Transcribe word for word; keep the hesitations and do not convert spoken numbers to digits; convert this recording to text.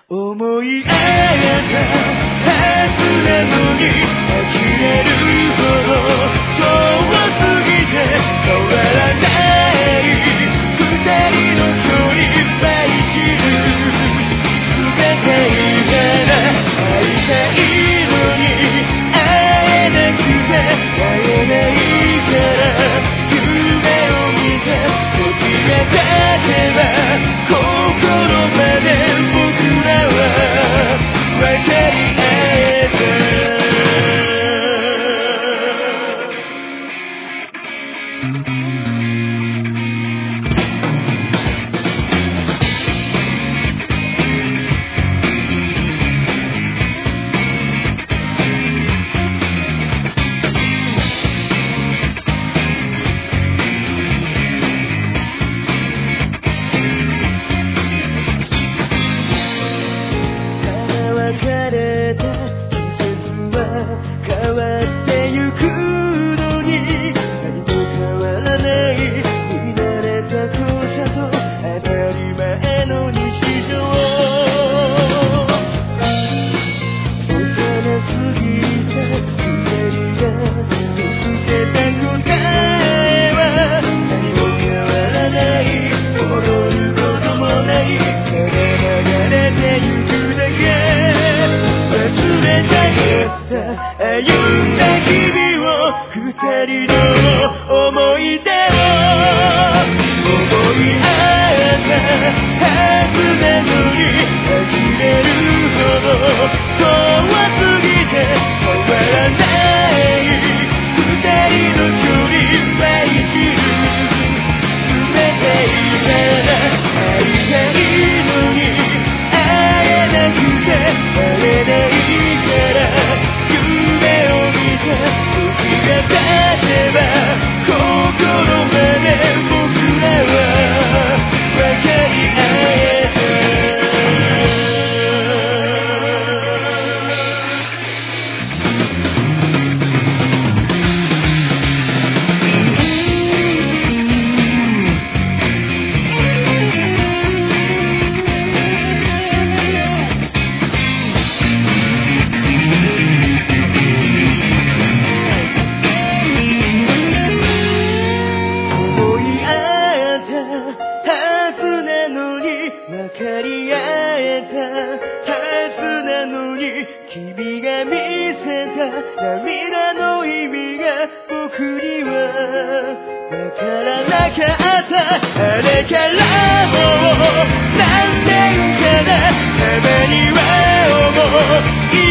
思い合えたはずなのに呆れるほど遠すぎて変わらない二人の距離愛しる全てなら会いたいのに会えなくて会えないから夢を見て時が経てば心まで僕らは分かり合えた変わってゆくのに何も変わらない見慣れた校舎と当たり前の日常幼すぎた二人が見つけた答えは何も変わらない戻ることもないただ流れてゆくだけ忘れたかった歩んだ日々を二人の思い出を思い合ったはずなのに呆れるほど遠すぎて変わらない二人の距離愛しる冷たいから会いたいのに会えなくて会えないから時が経てば心まで僕らは分かり合えた分かり合えたはずなのに君が見せた涙の意味が僕には分からなかったあれからもう何年かなたまには思う